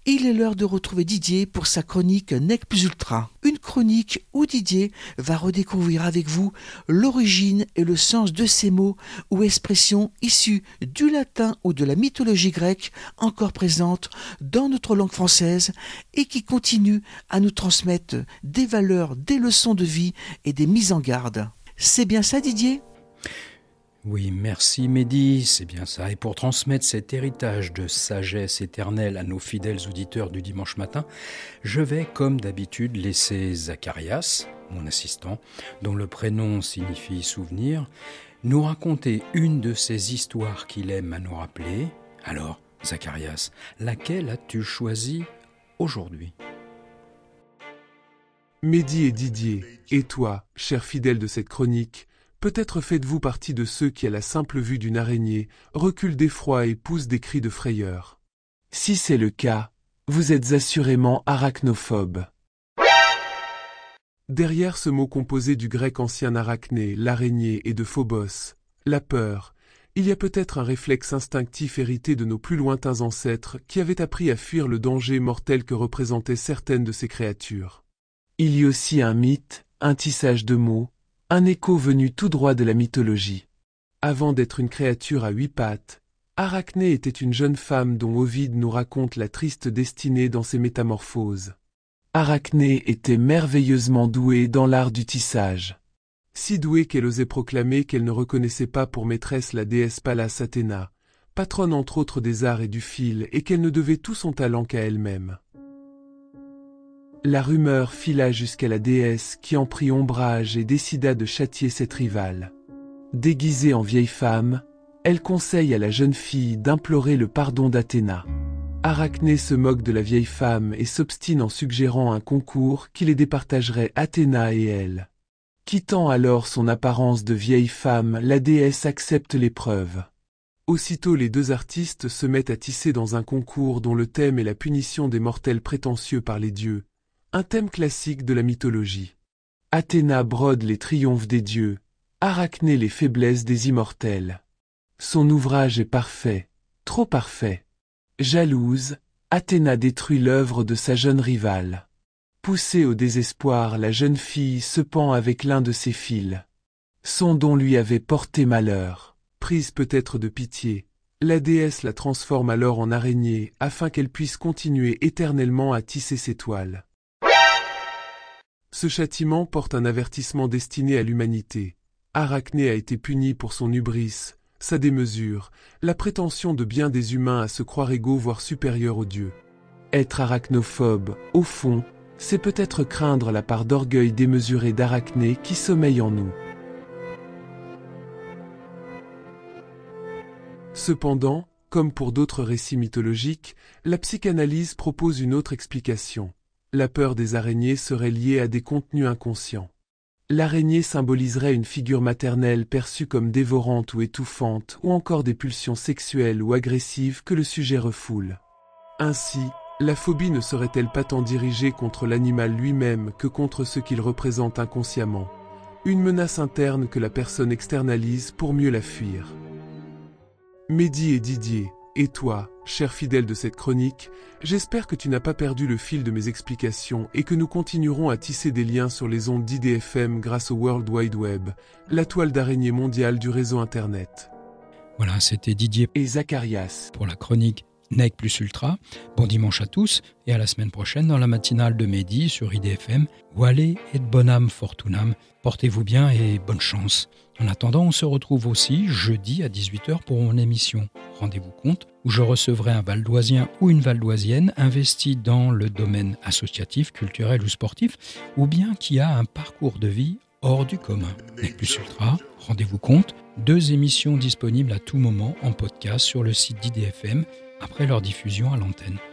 Il est l'heure de retrouver Didier pour sa chronique Nec Plus Ultra. Une chronique où Didier va redécouvrir avec vous l'origine et le sens de ces mots ou expressions issues du latin ou de la mythologie grecque encore présentes dans notre langue française et qui continuent à nous transmettre des valeurs, des leçons de vie et des mises en garde. C'est bien ça, Didier ? Oui, merci Mehdi, c'est bien ça. Et pour transmettre cet héritage de sagesse éternelle à nos fidèles auditeurs du dimanche matin, je vais, comme d'habitude, laisser Zacharias, mon assistant, dont le prénom signifie souvenir, nous raconter une de ces histoires qu'il aime à nous rappeler. Alors, Zacharias, laquelle as-tu choisi aujourd'hui ? Mehdi et Didier, et toi, cher fidèle de cette chronique, peut-être faites-vous partie de ceux qui, à la simple vue d'une araignée, reculent d'effroi et poussent des cris de frayeur. Si c'est le cas, vous êtes assurément arachnophobe. Derrière ce mot composé du grec ancien arachné, l'araignée, et de phobos, la peur, il y a peut-être un réflexe instinctif hérité de nos plus lointains ancêtres qui avaient appris à fuir le danger mortel que représentaient certaines de ces créatures. Il y a aussi un mythe, un tissage de mots, un écho venu tout droit de la mythologie. Avant d'être une créature à 8 pattes, Arachné était une jeune femme dont Ovide nous raconte la triste destinée dans ses métamorphoses. Arachné était merveilleusement douée dans l'art du tissage. Si douée qu'elle osait proclamer qu'elle ne reconnaissait pas pour maîtresse la déesse Pallas Athéna, patronne entre autres des arts et du fil, et qu'elle ne devait tout son talent qu'à elle-même. La rumeur fila jusqu'à la déesse qui en prit ombrage et décida de châtier cette rivale. Déguisée en vieille femme, elle conseille à la jeune fille d'implorer le pardon d'Athéna. Arachné se moque de la vieille femme et s'obstine en suggérant un concours qui les départagerait Athéna et elle. Quittant alors son apparence de vieille femme, la déesse accepte l'épreuve. Aussitôt les deux artistes se mettent à tisser dans un concours dont le thème est la punition des mortels prétentieux par les dieux. Un thème classique de la mythologie. Athéna brode les triomphes des dieux, Arachné les faiblesses des immortels. Son ouvrage est parfait, trop parfait. Jalouse, Athéna détruit l'œuvre de sa jeune rivale. Poussée au désespoir, la jeune fille se pend avec l'un de ses fils. Son don lui avait porté malheur. Prise peut-être de pitié, la déesse la transforme alors en araignée afin qu'elle puisse continuer éternellement à tisser ses toiles. Ce châtiment porte un avertissement destiné à l'humanité. Arachné a été puni pour son hubris, sa démesure, la prétention de bien des humains à se croire égaux voire supérieurs aux dieux. Être arachnophobe, au fond, c'est peut-être craindre la part d'orgueil démesuré d'Arachné qui sommeille en nous. Cependant, comme pour d'autres récits mythologiques, la psychanalyse propose une autre explication. La peur des araignées serait liée à des contenus inconscients. L'araignée symboliserait une figure maternelle perçue comme dévorante ou étouffante, ou encore des pulsions sexuelles ou agressives que le sujet refoule. Ainsi, la phobie ne serait-elle pas tant dirigée contre l'animal lui-même que contre ce qu'il représente inconsciemment, une menace interne que la personne externalise pour mieux la fuir. Mehdi et Didier, et toi, cher fidèle de cette chronique, j'espère que tu n'as pas perdu le fil de mes explications et que nous continuerons à tisser des liens sur les ondes d'IDFM grâce au World Wide Web, la toile d'araignée mondiale du réseau Internet. Voilà, c'était Didier et Zacharias pour la chronique Nec Plus Ultra. Bon dimanche à tous et à la semaine prochaine dans la matinale de Mehdi sur IDFM. Vale et bonam fortunam. Portez-vous bien et bonne chance. En attendant, on se retrouve aussi jeudi à 18h pour mon émission Rendez-vous compte, où je recevrai un valdoisien ou une valdoisienne investi dans le domaine associatif, culturel ou sportif, ou bien qui a un parcours de vie hors du commun. Nec Plus Ultra, Rendez-vous compte, 2 émissions disponibles à tout moment en podcast sur le site d'IDFM après leur diffusion à l'antenne.